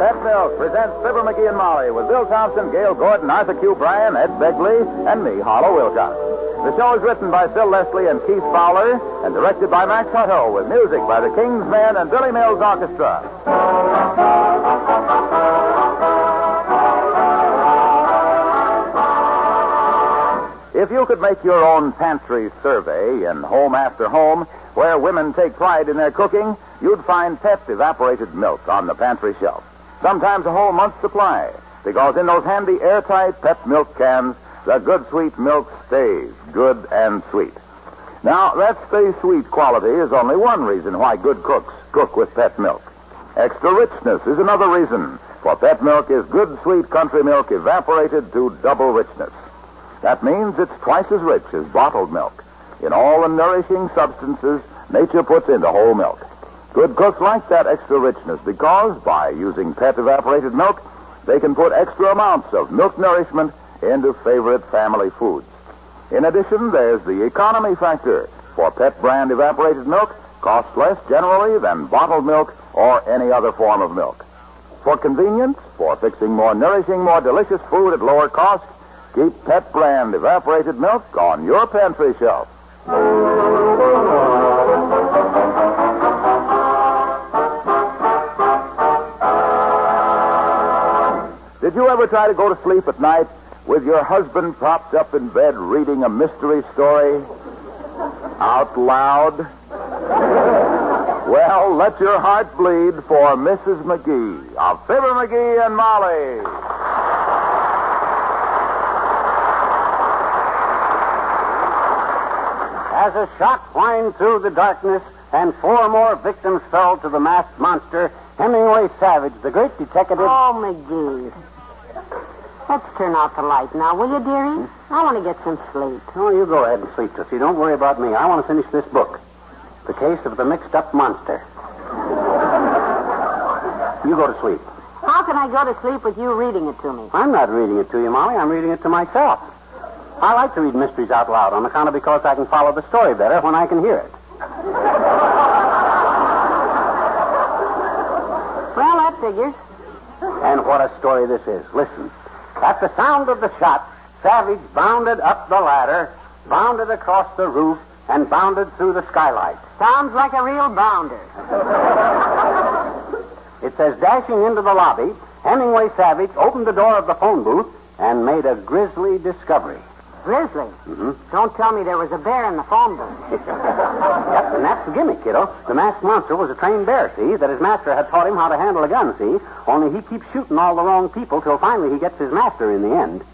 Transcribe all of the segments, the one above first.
Pet Milk presents Fibber McGee and Molly with Bill Thompson, Gail Gordon, Arthur Q. Bryan, Ed Begley, and me, Harlow Wilcox. The show is written by Phil Leslie and Keith Fowler and directed by Max Hutto with music by the King's Men and Billy Mills Orchestra. If you could make your own pantry survey in Home After Home, where women take pride in their cooking, you'd find Pet evaporated milk on the pantry shelf. Sometimes a whole month's supply, because in those handy airtight Pet milk cans, the good sweet milk stays good and sweet. Now, that stay sweet quality is only one reason why good cooks cook with Pet milk. Extra richness is another reason, for Pet milk is good sweet country milk evaporated to double richness. That means it's twice as rich as bottled milk in all the nourishing substances nature puts into whole milk. Good cooks like that extra richness because, by using Pet evaporated milk, they can put extra amounts of milk nourishment into favorite family foods. In addition, there's the economy factor, for Pet brand evaporated milk costs less generally than bottled milk or any other form of milk. For convenience, for fixing more nourishing, more delicious food at lower cost, keep Pet brand evaporated milk on your pantry shelf. Did you ever try to go to sleep at night with your husband propped up in bed reading a mystery story out loud? Well, let your heart bleed for Mrs. McGee of Fibber McGee and Molly. As a shot whined through the darkness and 4 more victims fell to the masked monster, Hemingway Savage, the great detective... Oh, McGee. Let's turn off the light now, will you, dearie? I want to get some sleep. Oh, you go ahead and sleep, Tootsie. Don't worry about me. I want to finish this book. The Case of the Mixed-Up Monster. You go to sleep. How can I go to sleep with you reading it to me? I'm not reading it to you, Molly. I'm reading it to myself. I like to read mysteries out loud on account of because I can follow the story better when I can hear it. Well, that figures. And what a story this is. Listen. At the sound of the shot, Savage bounded up the ladder, bounded across the roof, and bounded through the skylight. Sounds like a real bounder. It says, dashing into the lobby, Hemingway Savage opened the door of the phone booth and made a grisly discovery. Grizzly? Mm-hmm. Don't tell me there was a bear in the phone booth. Yep, and that's the gimmick, kiddo. The masked monster was a trained bear, see, that his master had taught him how to handle a gun, see? Only he keeps shooting all the wrong people till finally he gets his master in the end.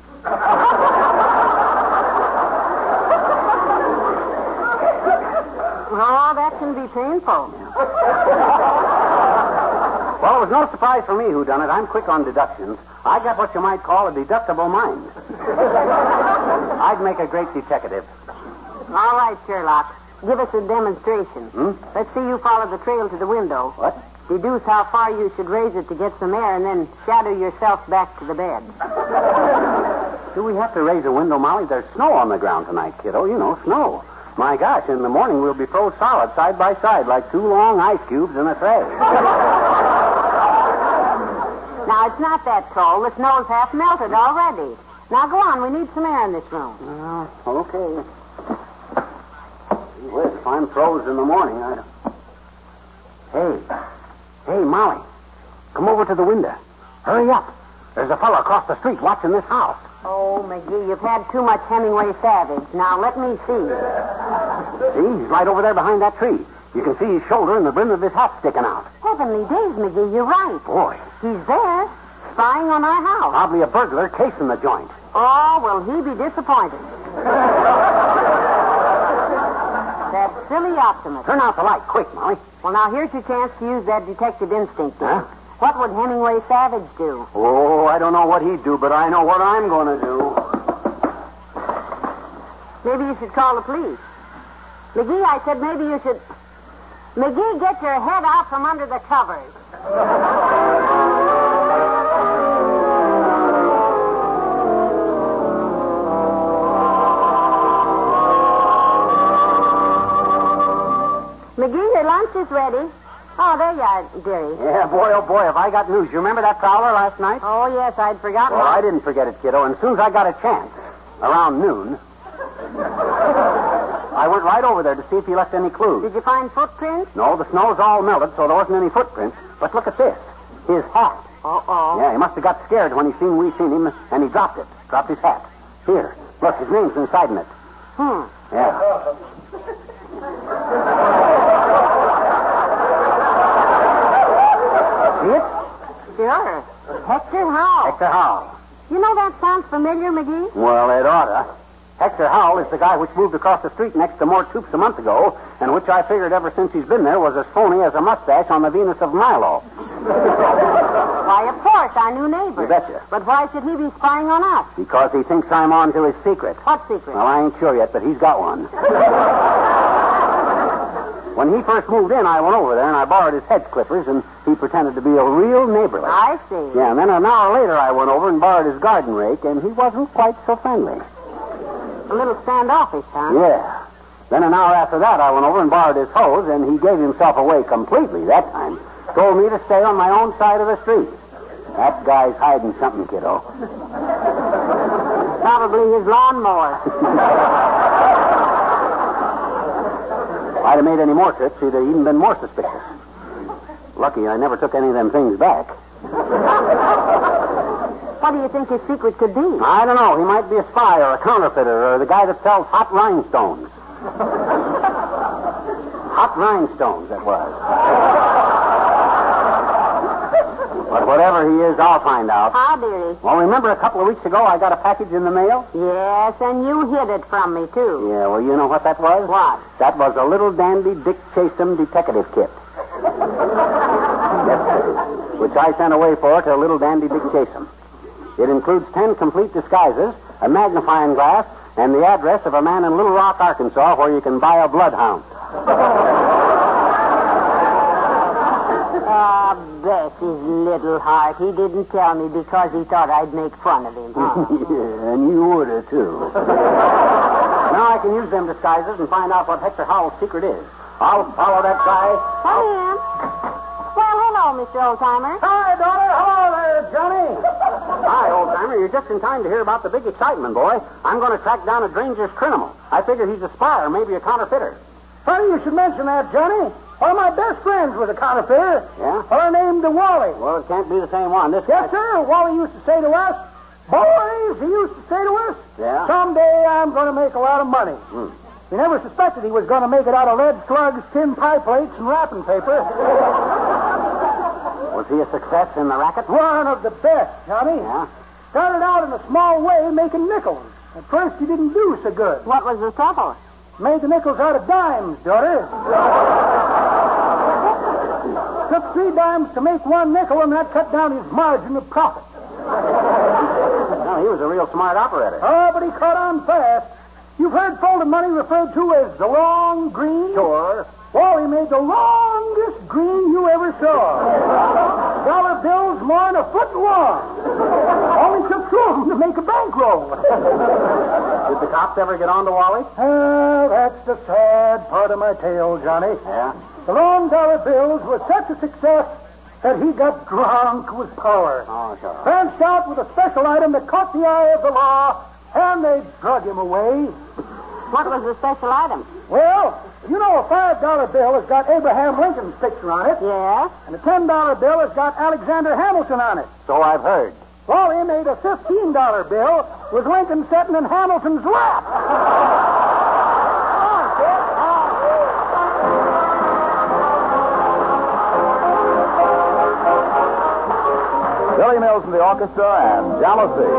Oh, that can be painful. Well, it was no surprise for me who done it. I'm quick on deductions. I got what you might call a deductible mind. I'd make a great detective. All right, Sherlock. Give us a demonstration. Let's see you follow the trail to the window. What? Deduce how far you should raise it to get some air, and then shadow yourself back to the bed. Do we have to raise a window, Molly? There's snow on the ground tonight, kiddo. You know, snow. My gosh, in the morning we'll be froze solid side by side like 2 long ice cubes in a tray. Now, it's not that cold. The snow's half melted already. Now, go on. We need some air in this room. Okay. Well, if I'm froze in the morning, I don't... Hey, Molly. Come over to the window. Hurry up. There's a fellow across the street watching this house. Oh, McGee, you've had too much Hemingway Savage. Now, let me see. See? He's right over there behind that tree. You can see his shoulder and the brim of his hat sticking out. Heavenly days, McGee, you're right. Boy. He's there, spying on our house. Probably a burglar casing the joint. Oh, will he be disappointed. That silly optimist. Turn out the light, quick, Molly. Well, now, here's your chance to use that detective instinct. Huh? What would Hemingway Savage do? Oh, I don't know what he'd do, but I know what I'm going to do. Maybe you should call the police. McGee, I said maybe you should... McGee, get your head out from under the covers. McGee, your lunch is ready. Oh, there you are, dearie. Yeah, boy, oh boy, have I got news. You remember that prowler last night? Oh, yes, I'd forgotten. Well, I didn't forget it, kiddo. And as soon as I got a chance, around noon, I went right over there to see if he left any clues. Did you find footprints? No, the snow's all melted, so there wasn't any footprints. But look at this. His hat. Uh-oh. Yeah, he must have got scared when we seen him, and he dropped it. Dropped his hat. Here, look, his name's inside in it. Yeah. See it? Sure. Hector Howell. Hector Howell. You know that sounds familiar, McGee? Well, it oughta. Hector Howell is the guy which moved across the street next to Mort Toops a month ago, and which I figured ever since he's been there was as phony as a mustache on the Venus of Milo. Why, of course, our new neighbor. You betcha. But why should he be spying on us? Because he thinks I'm on to his secret. What secret? Well, I ain't sure yet, but he's got one. When he first moved in, I went over there and I borrowed his hedge clippers, and he pretended to be a real neighborly. I see. Yeah, and then an hour later I went over and borrowed his garden rake, and he wasn't quite so friendly. A little standoffish, huh? Yeah. Then an hour after that, I went over and borrowed his hose, and he gave himself away completely that time. Told me to stay on my own side of the street. That guy's hiding something, kiddo. Probably his lawnmower. If I'd have made any more trips, he'd have even been more suspicious. Lucky I never took any of them things back. What do you think his secret could be? I don't know. He might be a spy or a counterfeiter or the guy that sells hot rhinestones. Hot rhinestones, that was. But whatever he is, I'll find out. How, dearie? Well, remember a couple of weeks ago I got a package in the mail? Yes, and you hid it from me, too. Yeah, well, you know what that was? What? That was a little dandy Dick Chasem detective kit. Yes, sir. Which I sent away for to little dandy Dick Chasem. It includes 10 complete disguises, a magnifying glass, and the address of a man in Little Rock, Arkansas, where you can buy a bloodhound. Ah, bless his little heart. He didn't tell me because he thought I'd make fun of him, huh? Yeah, and you would have, too. Now I can use them disguises and find out what Hector Howell's secret is. I'll follow that guy. Come in. Well, hello, Mr. Oldtimer. Hi, daughter. Hello there, Johnny. Hi, old-timer. You're just in time to hear about the big excitement, boy. I'm going to track down a dangerous criminal. I figure he's a spy or maybe a counterfeiter. Funny you should mention that, Johnny. One of my best friends was a counterfeiter. Yeah? A fellow named Wally. Well, it can't be the same one. This Yes, guy... sir. Wally used to say to us, boys, he used to say to us, Yeah? someday I'm going to make a lot of money. We never suspected he was going to make it out of lead slugs, tin pie plates, and wrapping paper. Was he a success in the racket? One of the best, Johnny. Yeah? Started out in a small way making nickels. At first he didn't do so good. What was the trouble? Made the nickels out of dimes, daughter. Took 3 dimes to make 1 nickel, and that cut down his margin of profit. Well, he was a real smart operator. Oh, but he caught on fast. You've heard folded money referred to as the long green? Sure. Well, he made the longest green you ever saw. Dollar bills more than a foot long. Only took 2 of them to make a bankroll. Did the cops ever get on to Wally? That's the sad part of my tale, Johnny. Yeah? The long dollar bills were such a success that he got drunk with power. Oh, sure. Branched out with a special item that caught the eye of the law, and they drug him away. What was the special item? Well, you know a $5 bill has got Abraham Lincoln's picture on it, Yes? and a $10 bill has got Alexander Hamilton on it. So I've heard. Wally made a $15 bill with Lincoln sitting in Hamilton's lap. Billy Mills and the orchestra and Jealousy.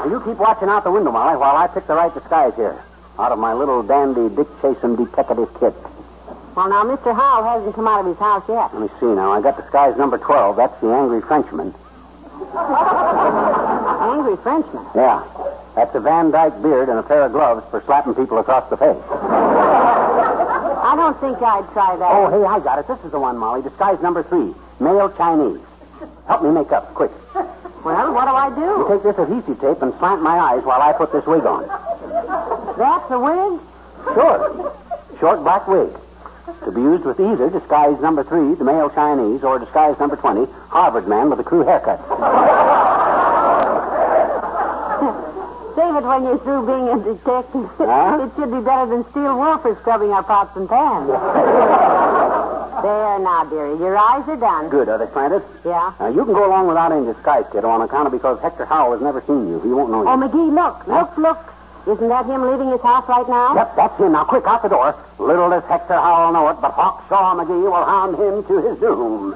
You keep watching out the window, Molly, while I pick the right disguise here. Out of my little dandy Dick Chasen detective kit. Well, now, Mr. Howell hasn't come out of his house yet. Let me see now. I got disguise number 12. That's the angry Frenchman. Angry Frenchman? Yeah. That's a Van Dyke beard and a pair of gloves for slapping people across the face. I don't think I'd try that. Oh, hey, I got it. This is the one, Molly. Disguise number 3. Male Chinese. Help me make up, quick. Well, what do I do? You take this adhesive tape and slant my eyes while I put this wig on. That's a wig? Sure. Short black wig. To be used with either disguise number 3, the male Chinese, or disguise number 20, Harvard man with a crew haircut. Save it when you're through being a detective. Huh? It should be better than steel wool for scrubbing our pots and pans. There now, dearie. Your eyes are done. Good. Are they slanted? Yeah. Now, you can go along without any disguise, kiddo, on account of because Hector Howell has never seen you. He won't know you. Oh, McGee, look. Look. Isn't that him leaving his house right now? Yep, that's him. Now, quick, out the door. Little does Hector Howell know it, but Hawkshaw McGee will hound him to his doom.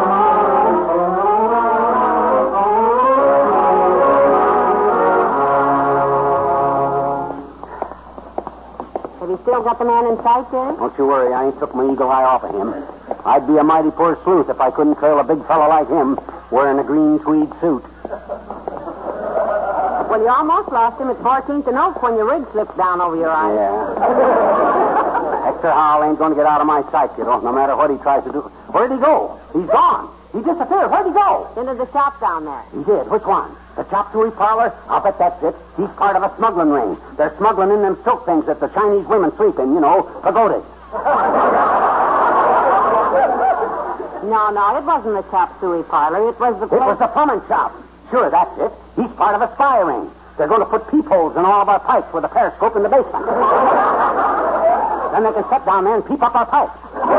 Have you still got the man in sight there? Don't you worry. I ain't took my eagle eye off of him. I'd be a mighty poor sleuth if I couldn't trail a big fellow like him wearing a green tweed suit. Well, you almost lost him at 14th and Oak when your rig slipped down over your eyes. Yeah. Hector Howell ain't going to get out of my sight, kiddo, no matter what he tries to do. Where'd he go? He's gone. He disappeared. Where'd he go? Into the shop down there. He did. Which one? The chop suey parlor? I'll bet that's it. He's part of a smuggling ring. They're smuggling in them silk things that the Chinese women sleep in, pagodas. No, it wasn't the chop suey parlor. It was the It was the plumbing shop. Sure, that's it. He's part of a spy ring. They're going to put peepholes in all of our pipes with a periscope in the basement. Then they can sit down there and peep up our pipes.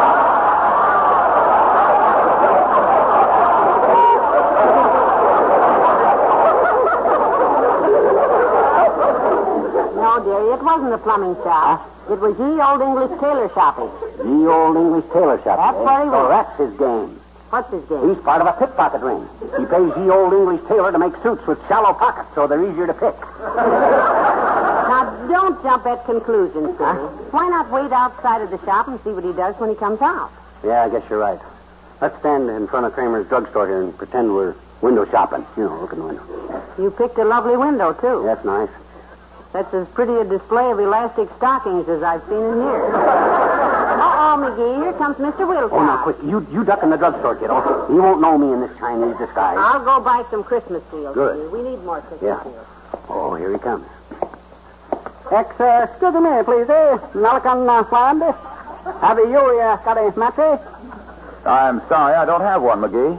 No, dearie, it wasn't the plumbing shop. It was ye old English tailor shopping. Ye old English tailor shop. That's where he So went. that's his game. What's his game? He's part of a pickpocket ring. He pays ye old English tailor to make suits with shallow pockets so they're easier to pick. Now, don't jump at conclusions, dearie. Why not wait outside of the shop and see what he does when he comes out? Yeah, I guess you're right. Let's stand in front of Kramer's drugstore here and pretend we're window shopping. Look in the window. You picked a lovely window, too. That's nice. That's as pretty a display of elastic stockings as I've seen in years. Uh-oh, McGee. Here comes Mr. Wilcox. Oh, now, quick. You duck in the drugstore, kiddo. He won't know me in this Chinese disguise. I'll go buy some Christmas seals. Good. McGee. We need more Christmas Yeah. seals. Oh, here he comes. Excuse me, please, Nalikan Land. Have you got a mattress? I'm sorry, I don't have one, McGee.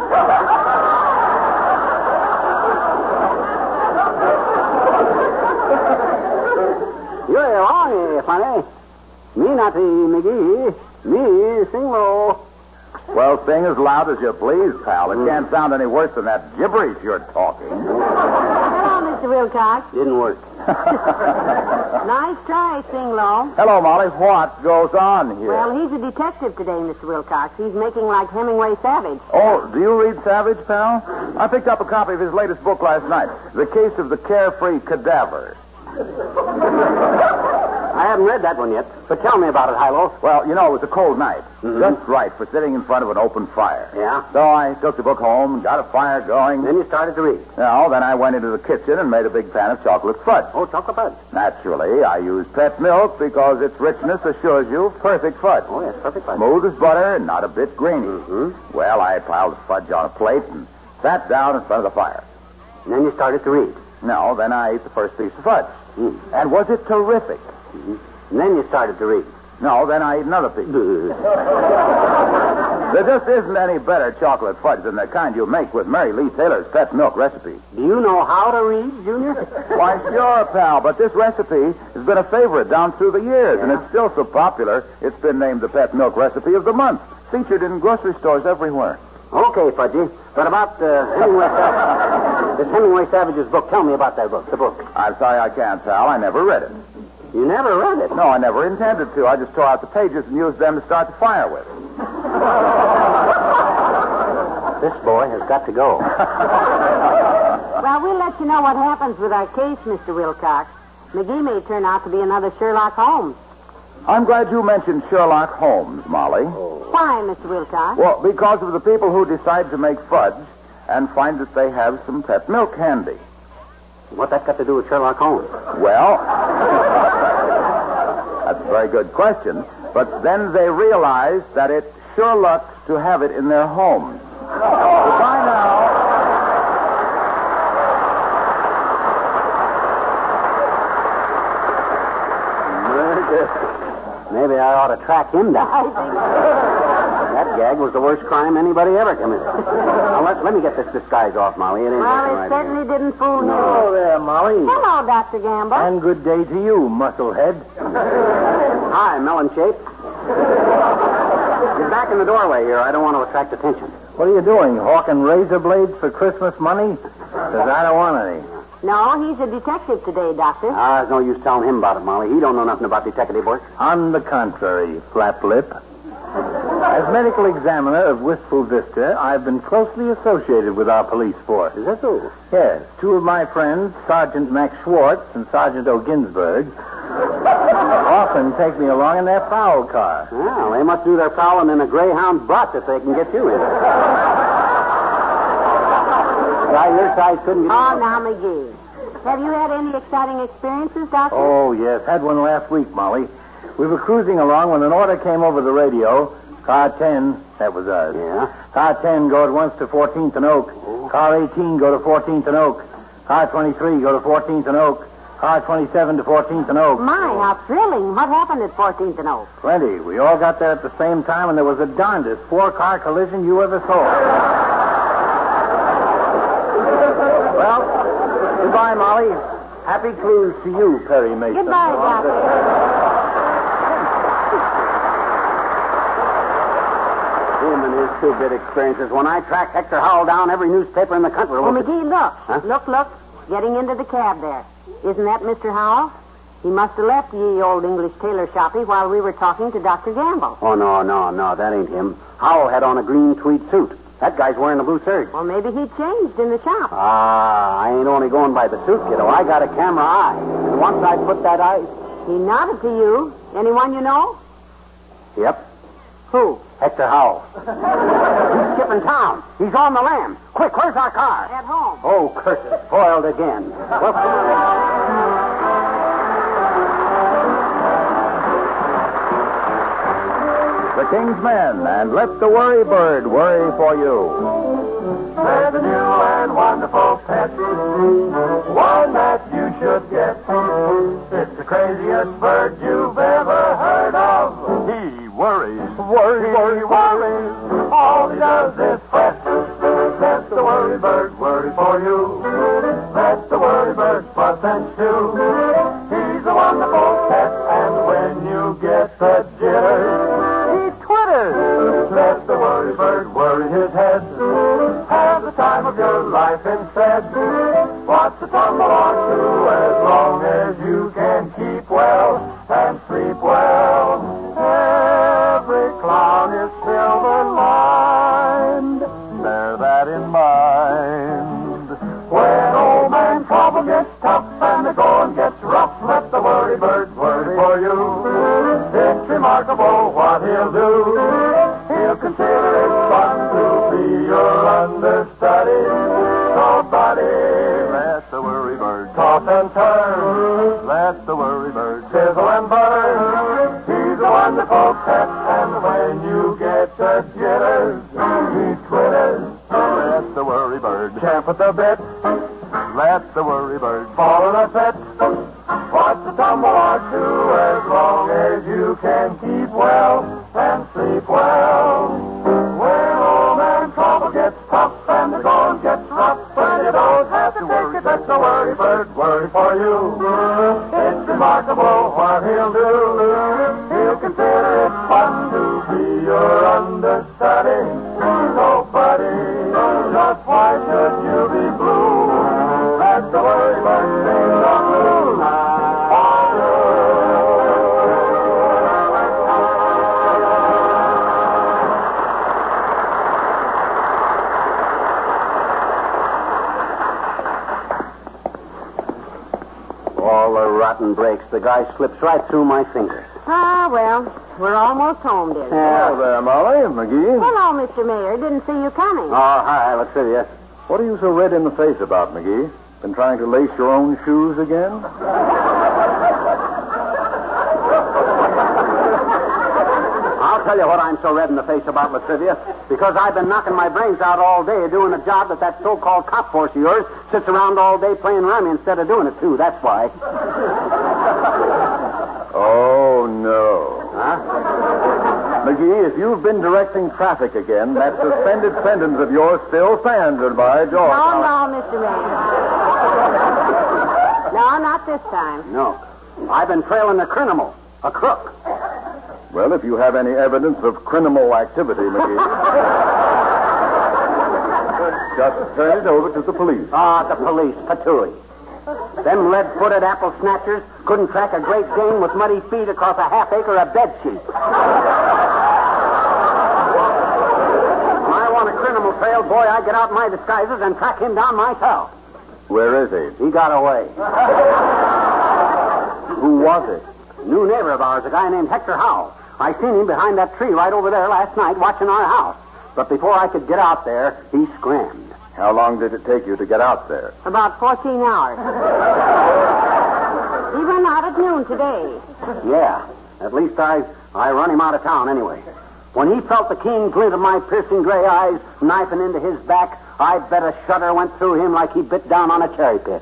You're wrong, funny. Me not McGee. Me sing low. Well, sing as loud as you please, pal. It can't sound any worse than that gibberish you're talking. Hello, Mr. Wilcox. Didn't work. Nice try, Sing Low. Hello, Molly. What goes on here? Well, he's a detective today, Mr. Wilcox. He's making like Hemingway Savage. Oh, do you read Savage, pal? I picked up a copy of his latest book last night, The Case of the Carefree Cadaver. I haven't read that one yet, but tell me about it, Hilo. Well, it was a cold night. Just right for sitting in front of an open fire. Yeah? So I took the book home and got a fire going. Then you started to read. Then I went into the kitchen and made a big pan of chocolate fudge. Oh, chocolate fudge. Naturally, I used pet milk because its richness assures you perfect fudge. Oh, yes, perfect fudge. Smooth as butter and not a bit grainy. Well, I piled the fudge on a plate and sat down in front of the fire. And then you started to read. Then I ate the first piece of fudge. And was it terrific? And then you started to read. Then I ate another piece. There just isn't any better chocolate fudge than the kind you make with Mary Lee Taylor's pet milk recipe. Do you know how to read, Junior? Why, sure, pal, but this recipe has been a favorite down through the years, and it's still so popular, it's been named the pet milk recipe of the month, featured in grocery stores everywhere. Okay, Fudgy. But about Hemingway Savage, this Hemingway Savage's book. Tell me about that book, the book. I'm sorry I can't, pal. I never read it. You never read it? No, I never intended to. I just tore out the pages and used them to start the fire with. This boy has got to go. Well, we'll let let you know what happens with our case, Mr. Wilcox. McGee may turn out to be another Sherlock Holmes. I'm glad you mentioned Sherlock Holmes, Molly. Why, Mr. Wilcox? Well, because of the people who decide to make fudge and find that they have some pet milk handy. What that got to do with Sherlock Holmes? Well, that's a very good question. But then they realize that it's sure luck to have it in their homes. Goodbye now. Maybe I ought to track him down. I think That gag was the worst crime anybody ever committed. Now, let me get this disguise off, Molly. It ain't Well, working it right certainly didn't fool him. Hello there, Molly. Hello, Dr. Gamble. And good day to you, musclehead. Hi, melon shape. Get back in the doorway here. I don't want to attract attention. What are you doing, hawking razor blades for Christmas money? Because I don't want any. No, he's a detective today, Doctor. There's no use telling him about it, Molly. He don't know nothing about detective work. On the contrary, flap lip. As medical examiner of Wistful Vista, I've been closely associated with our police force. Is that so? Yes, two of my friends, Sergeant Max Schwartz and Sergeant O'Ginsberg, often take me along in their prowl car. Well, they must do their prowling in a Greyhound bus if they can get you in. Guy your size couldn't get Oh, now, McGee. Have you had any exciting experiences, Doctor? Oh, yes, had one last week, Molly. We were cruising along when an order came over the radio. Car 10, that was us. Yeah? Car 10, go at once to 14th and Oak. Car 18, go to 14th and Oak. Car 23, go to 14th and Oak. Car 27 to 14th and Oak. My, how thrilling. What happened at 14th and Oak? Plenty. We all got there at the same time, and there was the darndest four-car collision you ever saw. Well, goodbye, Molly. Happy cruise to you, Perry Mason. Goodbye, Doctor. Him and his two-bit experiences. When I track Hector Howell down, every newspaper in the country will... Well, McGee, look. Huh? Look. Getting into the cab there. Isn't that Mr. Howell? He must have left ye old English tailor shoppy while we were talking to Dr. Gamble. Oh, no, that ain't him. Howell had on a green tweed suit. That guy's wearing a blue serge. Well, maybe he changed in the shop. I ain't only going by the suit, kiddo. I got a camera eye. And once I put that eye... He nodded to you. Anyone you know? Yep. Who? Hector Howell. He's skipping town. He's on the lam. Quick, where's our car? At home. Oh, curse it. Spoiled again. Well, come on. The King's Men, and let the worry bird worry for you. There's a new and wonderful pet, one that you should get. It's the craziest bird you've ever heard of. He worries, worries. All he does is fret. Let the worry bird worry for you. Let the worry bird fuss and stew. He's a wonderful pet, and when you get the jitters, he twitters. Let the worry bird worry his head. Have the time of your life instead. What's the tumble or two as long as you can keep well and sleep well? Every clown is silver-lined. Bear that in mind. When old man trouble gets tough and the going gets rough, let the worry bird worry for you. It's remarkable what he'll do. He'll consider it fun to be your understudy. So, buddy, let the worry bird toss and turn. Let the worry bird sizzle and burn. He's a wonderful pet, and when you get the jitters, he twitters. Let the worry bird champ at the bit. Let the worry bird fall in a fit. What's the tumble or two as long as you can keep well and sleep well? When old man trouble gets tough and the going gets rough, but you don't have to take it, let the worry bird worry for you. It's remarkable what he'll do. He'll consider it fun to be your understudy. So, buddy, just why should you be blue? Let the worry bird sing the blues. rotten brakes. The guy slips right through my fingers. Ah, well, we're almost home, dear. Yeah. Hello there, Molly. McGee. Hello, Mr. Mayor. Didn't see you coming. Oh, hi, Latrivia. What are you so red in the face about, McGee? Been trying to lace your own shoes again? I'll tell you what I'm so red in the face about, Latrivia. Because I've been knocking my brains out all day doing a job that so-called cop force of yours sits around all day playing rummy instead of doing it, too. That's why. Oh, no. Huh? McGee, if you've been directing traffic again, that suspended sentence of yours still stands, and by George. No, Mr. Mayor. No, not this time. No. I've been trailing a criminal, a crook. Well, if you have any evidence of criminal activity, McGee, just turn it over to the police. Ah, the police, patooey. Them lead-footed apple snatchers couldn't track a great Dane with muddy feet across a half-acre of bed sheets. When I want a criminal trail, boy, I get out my disguises and track him down myself. Where is he? He got away. Who was it? New neighbor of ours, a guy named Hector Howell. I seen him behind that tree right over there last night watching our house. But before I could get out there, he scrammed. How long did it take you to get out there? About 14 hours. He went out at noon today. Yeah. At least I run him out of town anyway. When he felt the keen glint of my piercing gray eyes knifing into his back, I bet a shudder went through him like he bit down on a cherry pit.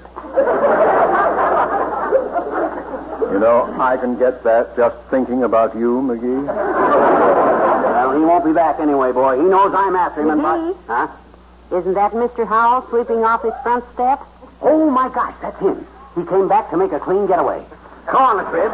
You know, I can get that just thinking about you, McGee. Well, he won't be back anyway, boy. He knows I'm after him. McGee? Huh? Isn't that Mr. Howell sweeping off his front steps? Oh, my gosh, that's him. He came back to make a clean getaway. Come on, Latrib.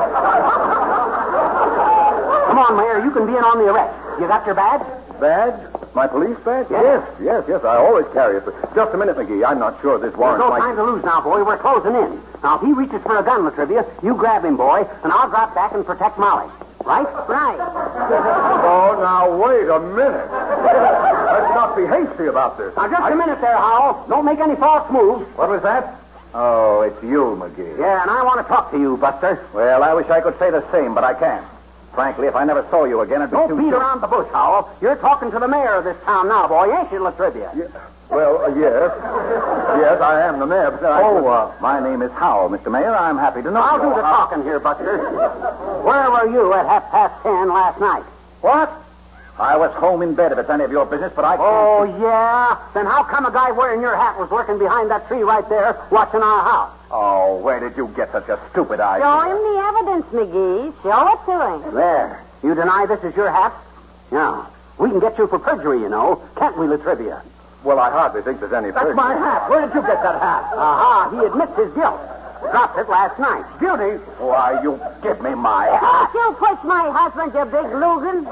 Come on, Mayor. You can be in on the arrest. You got your badge? Badge? My police badge? Yes. Yes. I always carry it. But just a minute, McGee. I'm not sure this warrant There's no might... time to lose now, boy. We're closing in. Now, if he reaches for a gun, Latrivia, you grab him, boy, and I'll drop back and protect Molly. Right? Right. Oh, now, wait a minute. Let's not be hasty about this. Now, just a minute there, Howell. Don't make any false moves. What was that? Oh, it's you, McGee. Yeah, and I want to talk to you, Buster. Well, I wish I could say the same, but I can't. Frankly, if I never saw you again, it'd be Don't too... beat around the bush, Howell. You're talking to the mayor of this town now, boy, ain't you, Latrivia? Yeah. Well, yes. Yes, I am the mayor. But my name is Howell, Mr. Mayor. I'm happy to know I'll you. do the talking here, Buster. Where were you at 10:30 last night? What? I was home in bed if it's any of your business, but I can't... Oh, yeah? Then how come a guy wearing your hat was working behind that tree right there watching our house? Oh, where did you get such a stupid idea? Show him the evidence, McGee. Show it to him. There. You deny this is your hat? Yeah. We can get you for perjury, you know. Can't we, Latrivia? Well, I hardly think there's any... That's my hat. Where did you get that hat? Aha, he admits his guilt. Dropped it last night. Guilty. Why, you give me my Don't hat. you push my husband, you big Lugan.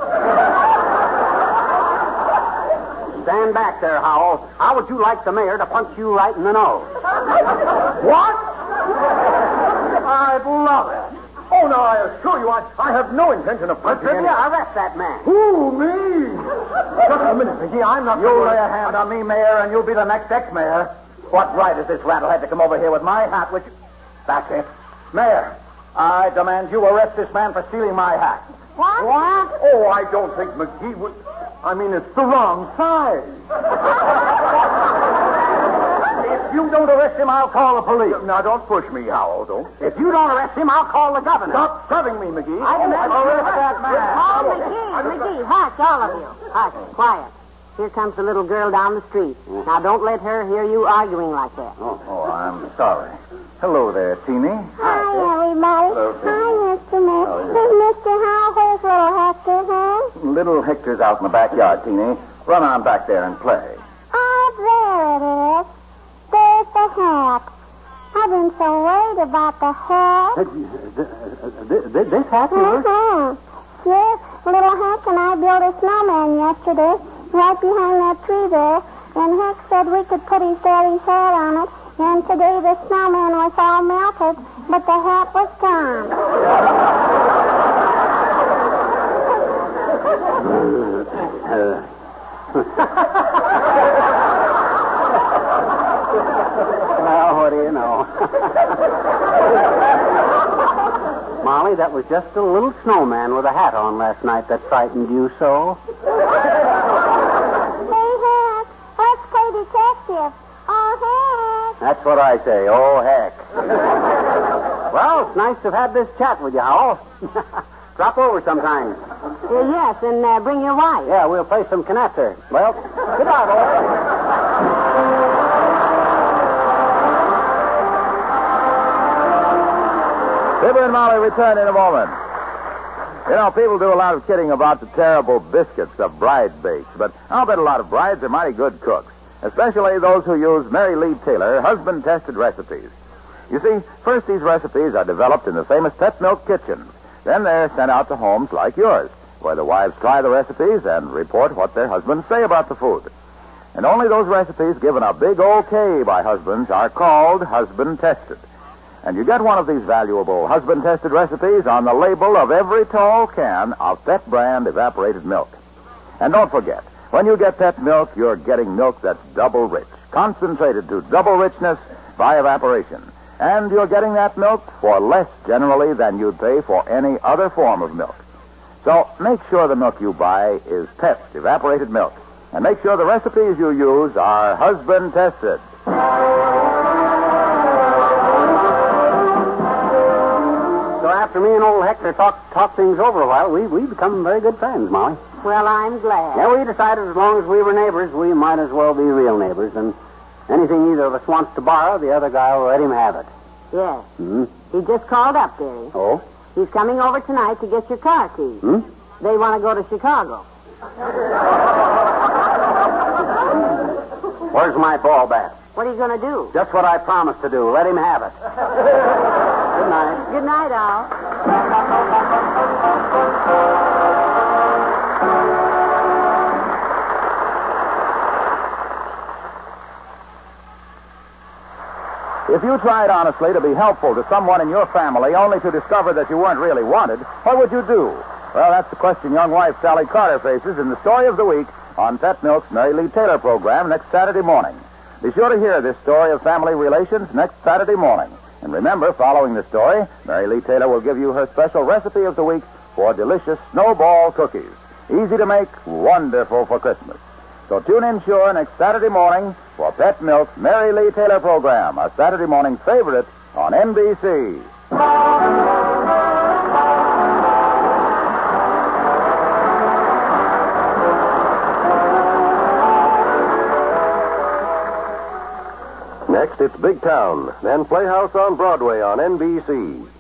Stand back there, Howell. How would you like the mayor to punch you right in the nose? What? I'd love it. Oh, no, I assure you, I have no intention of punching Latrivia, anyone. arrest that man. Who, me? Just a minute, McGee. I'm not... You lay a hand on me, Mayor, and you'll be the next ex-mayor. What right has this rattlehead to come over here with my hat, which... That's it. Mayor, I demand you arrest this man for stealing my hat. What? Oh, I don't think McGee would... I mean, it's the wrong size. If you don't arrest him, I'll call the police. Now, don't push me, Howell. Don't. If you don't arrest him, I'll call the governor. Stop shoving me, McGee. I demand you arrest that man. Oh, McGee, hush, all of you. Hush, quiet. Here comes the little girl down the street. Now, don't let her hear you arguing like that. Oh, I'm sorry. Hello there, Teeny. Hi, everybody. Hello, Hi, Mr. Mayor. Is Mr. Howell, where's little Hector, huh? Little Hector's out in the backyard, Teeny. Run on back there and play. Oh, there it is. There's the hat. I've been so worried about the hat. This hat, yours? Uh-huh. Yes, little Heck and I built a snowman yesterday, right behind that tree there, and Heck said we could put his daddy's hat on it, and today the snowman was all melted, but the hat was gone. Well, what do you know? Molly, that was just a little snowman with a hat on last night that frightened you so. Hey, Heck, let's play detective. Oh, Heck. That's what I say. Oh, heck. Well, it's nice to have had this chat with you, Howell. Drop over sometime. Yes, and bring your wife. Yeah, we'll play some canasta. Well, good night, all. Fibber and Molly return in a moment. You know, people do a lot of kidding about the terrible biscuits of bride bakes, but I'll bet a lot of brides are mighty good cooks, especially those who use Mary Lee Taylor husband-tested recipes. You see, first these recipes are developed in the famous Pet Milk kitchens. Then they're sent out to homes like yours, where the wives try the recipes and report what their husbands say about the food. And only those recipes given a big okay by husbands are called husband-tested. And you get one of these valuable husband-tested recipes on the label of every tall can of Pet brand evaporated milk. And don't forget, when you get Pet milk, you're getting milk that's double rich, concentrated to double richness by evaporation. And you're getting that milk for less generally than you'd pay for any other form of milk. So make sure the milk you buy is Pet evaporated milk. And make sure the recipes you use are husband-tested. So after me and old Hector talk things over a while, we become very good friends, Molly. Well, I'm glad. Yeah, we decided as long as we were neighbors, we might as well be real neighbors. And anything either of us wants to borrow, the other guy will let him have it. Yes. Hmm? He just called up, dearie. Oh? He's coming over tonight to get your car keys. Hmm? They want to go to Chicago. Where's my ball bat? What are you going to do? Just what I promised to do. Let him have it. Good night. Good night, Al. If you tried honestly to be helpful to someone in your family only to discover that you weren't really wanted, what would you do? Well, that's the question young wife Sally Carter faces in the story of the week on Pet Milk's Mary Lee Taylor program next Saturday morning. Be sure to hear this story of family relations next Saturday morning. And remember, following the story, Mary Lee Taylor will give you her special recipe of the week for delicious snowball cookies. Easy to make, wonderful for Christmas. So tune in sure next Saturday morning for Pet Milk's Mary Lee Taylor program, a Saturday morning favorite on NBC. Next, it's Big Town, then Playhouse on Broadway on NBC.